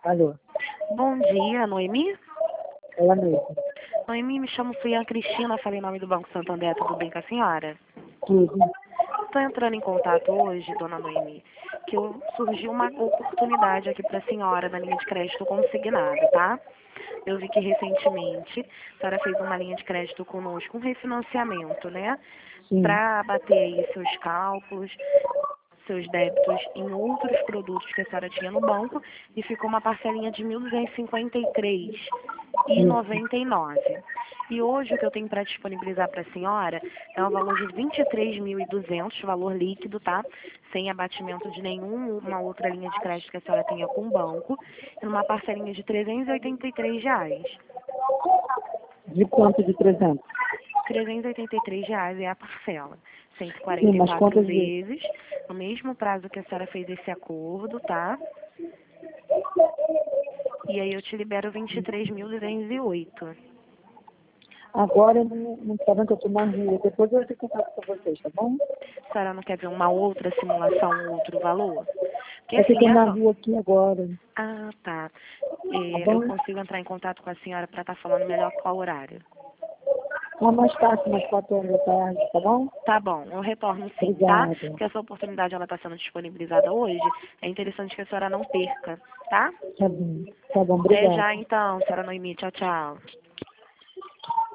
Alô, Bom dia, Noemi. ela mesma. Noemi, me chamo Suian Cristina, falei em nome do Banco Santander, tudo bem com a senhora? Tudo. Estou entrando em contato hoje, dona Noemi, que surgiu uma oportunidade aqui para a senhora na linha de crédito consignado, tá? Eu vi que recentemente a senhora fez uma linha de crédito conosco, um refinanciamento, né? Sim. Para abater aí seus cálculos, seus débitos em outros produtos que a senhora tinha no banco e ficou uma parcelinha de R$ 1.253,99. E hoje o que eu tenho para disponibilizar para a senhora é um valor de 23.200, valor líquido, tá? Sem abatimento de nenhuma outra linha de crédito que a senhora tenha com o banco, e numa parcelinha de R$ 383. De quanto de 300? R$ 383 é a parcela. Sim, mas 144 quantas vezes? vezes, no mesmo prazo que a senhora fez esse acordo, tá? E aí eu te libero 23.208. Agora eu não tá vendo que eu tô na rua. Depois eu entro em contato com vocês, tá bom? A senhora não quer ver uma outra simulação, um outro valor? Porque É que eu assim, tô na rua aqui agora, Ah, tá. tá Eu bom? consigo entrar em contato com a senhora para estar falando melhor qual horário. Tá mais tarde, umas 4 horas da tarde, tá bom? Tá bom, eu retorno sim, tá? Obrigada. Porque essa oportunidade ela está sendo disponibilizada hoje. É interessante que a senhora não perca, tá? Tá bom. Tá bom, Até obrigada. já então, senhora Noemi. Tchau, tchau.